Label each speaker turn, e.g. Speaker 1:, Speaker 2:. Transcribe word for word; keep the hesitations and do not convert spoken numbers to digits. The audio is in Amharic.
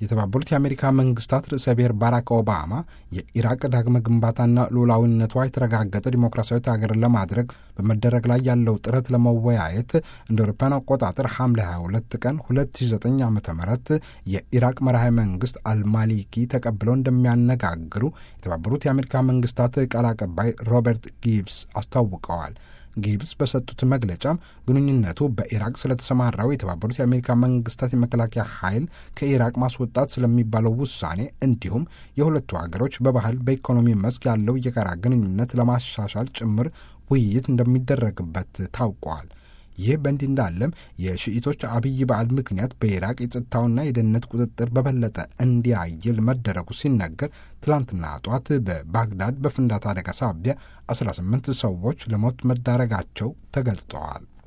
Speaker 1: የተባበሩት የአሜሪካ መንግስታት ርዕሰ ብሔር ባራክ ኦባማ የኢራቅ ዳግመ ግንባታና ሉዓላዊነቷ የተረጋገጠ ዲሞክራሲያዊት ሀገር ለማድረግ በመደረግ ላይ ያለው ጥረት ለመወያየት እንደ አውሮፓውያን አቆጣጠር ሐምሌ ሀያ ሁለት ቀን ሁለት ሺ ዘጠኝ ዓመተ ምህረት የኢራቅ መራሄ መንግስት አልማሊኪ ተቀብለው እንደሚያነጋግሩ የተባበሩት የአሜሪካ መንግስታት ቃል አቀባይ ሮበርት ጊብስ አስታውቀዋል። ጊብስ በሰጡት መግለጫም ግንኙነቱ በኢራቅ ስለተሰማራው የተባበሩት የአሜሪካ መንግስታት የመከላከያ ኃይል ከኢራቅ ማስወጣት ስለሚባለው ውሳኔ እንዲሁም የሁለቱ ሀገሮች በባህል በኢኮኖሚ መስክ ያለው የጋራ ግንኙነት ለማሻሻል ጭምር ውይይት እንደሚደረግበት ታውቋል። ይህ በእንዲህ እንዳለም የሺኢቶች አብይ በዓል ምክንያት በኢራቅ የጸጥታውና የደህንነት ቁጥጥር በበለጠ እንዲያይል መደረጉ ሲነገር ትላንትና ጧት በባግዳድ በፍንዳታ አደጋ ሳቢያ አስራ ስምንት ሰዎች ለሞት መዳረጋቸው ተገልጠዋል።